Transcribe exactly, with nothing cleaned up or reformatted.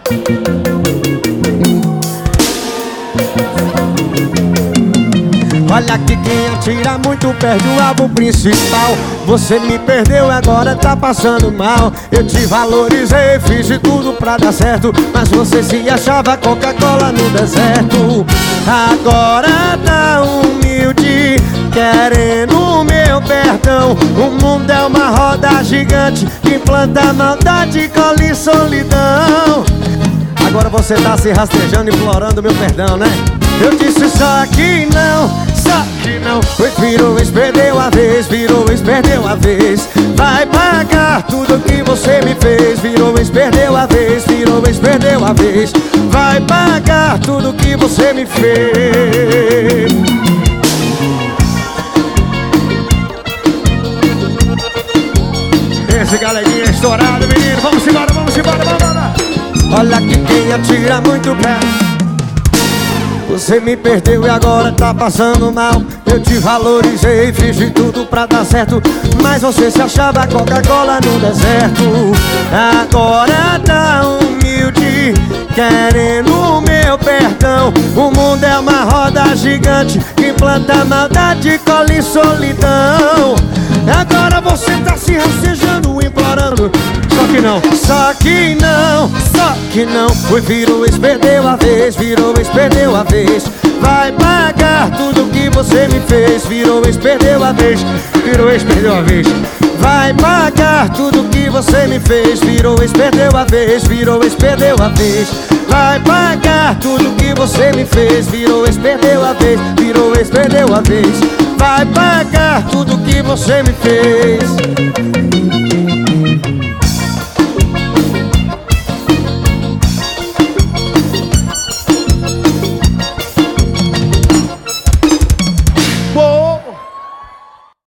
Olha que quem atira muito perde o alvo principal. Você me perdeu, agora tá passando mal. Eu te valorizei, fiz de tudo pra dar certo, mas você se achava Coca-Cola no deserto. Agora tá humilde, querendo meu perdão. O mundo é uma roda gigante que planta maldade, colhe solidão. Agora você tá se rastejando, implorando meu perdão, né? Eu disse só que não, só que não. Pois virou vez, perdeu a vez, virou vez, perdeu a vez. Vai pagar tudo que você me fez. Virou vez, perdeu a vez, virou vez, perdeu a vez. Vai pagar tudo que você me fez. Esse galeguinha é estourado, menino. Vamos embora, vamos embora, vamos embora. Olha que quem atira muito pé. Você me perdeu e agora tá passando mal. Eu te valorizei, fiz de tudo pra dar certo, mas você se achava Coca-Cola no deserto. Agora tá humilde, querendo meu perdão. O mundo é uma roda gigante que planta maldade, colhe solidão. Agora você tá se rastejando, implorando. Só que não, só que não, só que não. Foi, virou vez, perdeu a vez, virou vez, perdeu a vez. Vai pagar tudo que você me fez. Virou vez, perdeu a vez, virou vez, perdeu a vez. Vai pagar tudo que você me fez. Virou vez, perdeu a vez, virou vez, perdeu a vez. Vai pagar tudo que você me fez. Virou vez, perdeu a vez, virou vez, perdeu a vez. Vai pagar tudo que você me fez.